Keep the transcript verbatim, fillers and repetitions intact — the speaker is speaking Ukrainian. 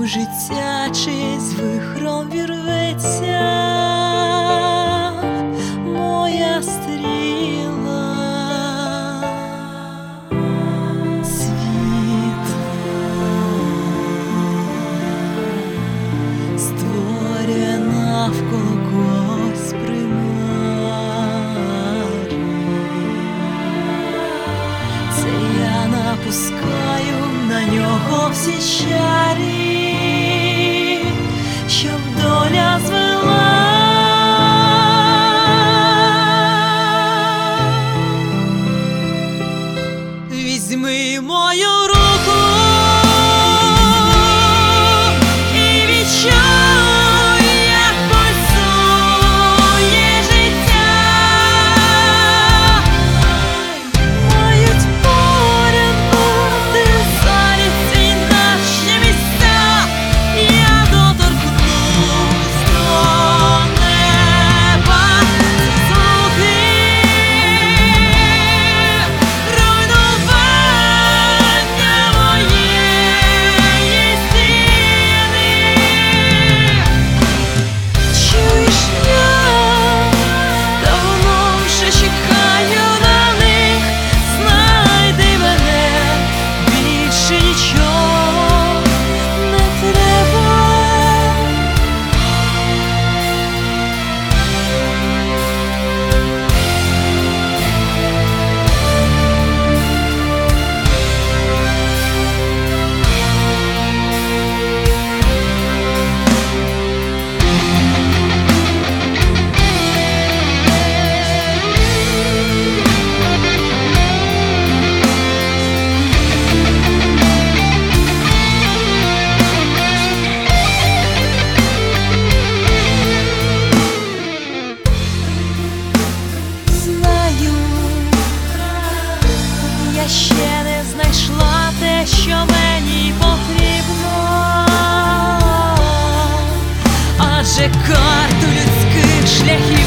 у життя чись вихром вірветься моя стріла. Світ створює навколо когось примари. Це я напускаю на нього всі чарі, щоб доля звела. Візьми мою руку і відчуй, як пульсує життя. Мають поряд бути зайняті наші місця. Я доторкнусь до неба, звуки руйнування моєї стіни. Чуєш, я давно вже чекаю на них. Знайди мене, більше нічого не треба. Знаю, я ще не знайшла те, що мені потрібно, адже карту людських шляхів